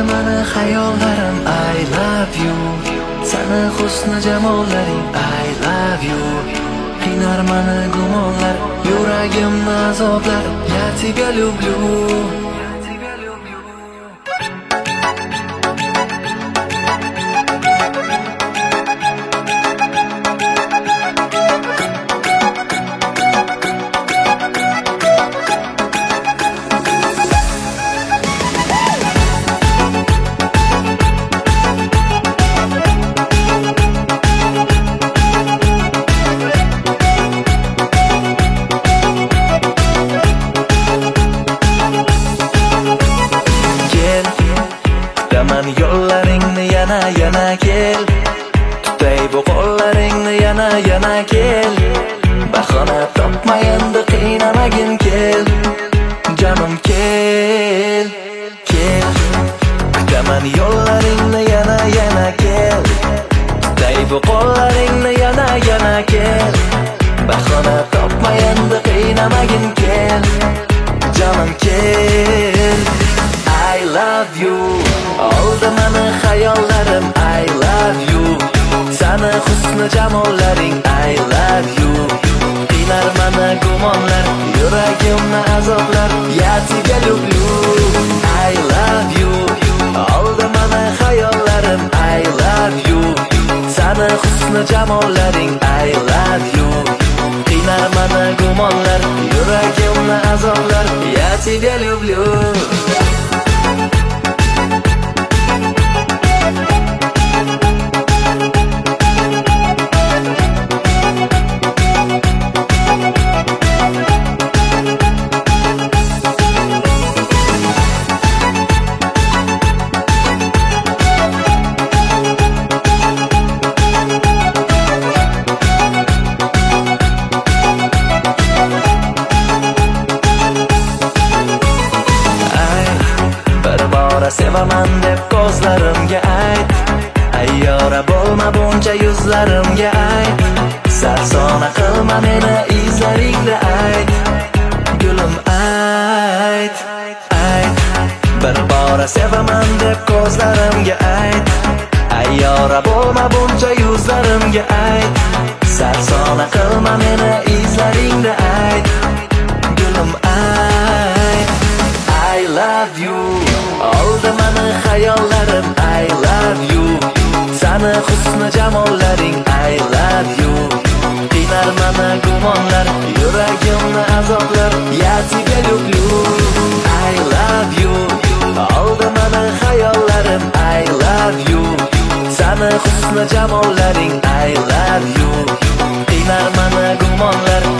mani hayollarim I love you. Sani husni jamollaring I love you. Qinar mani gumonlar, yuragimni azoblar. Я тебя люблю. Tutaman yo'llaringni yana kel. Tutay bu qo'llaringni yana kel. Bahona topma endi qiynamagin kel. Jonim kel. Tutaman yo'llaringni yana kel. Tutay bu qo'llaringni yana kel. Bahona topma endi qiynamagin kel. Jonim kel. I love you. Oldi mani hayollarim I love you. Sani husni jamollaring I love you. Qinar mani gumonlar, yuragimni azoblar. Я тебя люблю. I love you. Oldi mani hayollarim I love you. Sani husni jamollaring I love you. Qinar mani gumonlar, yuragimni azoblar. Я тебя люблю. Sevaman deb ko'zlarimga ayt. Ayyora bo'lma buncha yuzlarimga ayt. Sarsona qilma meni izlaringda ayt. Gulim ayt. Bir bora sevaman deb ko'zlarimga ayt. Ayyora bo'lma buncha yuzlarimga ayt. Sarsona qilma meni izlaringda ayt. Gulim ayt. I love you. Oldi mani hayollarim I love you. Sani husni jamollaring I love you. Qinar mani gumonlar, yuragimni azoblar. Я тебя люблю. I love you. Oldi mani hayollarim I love you. Sani husni jamollaring I love you. Qinar mani gumonlar,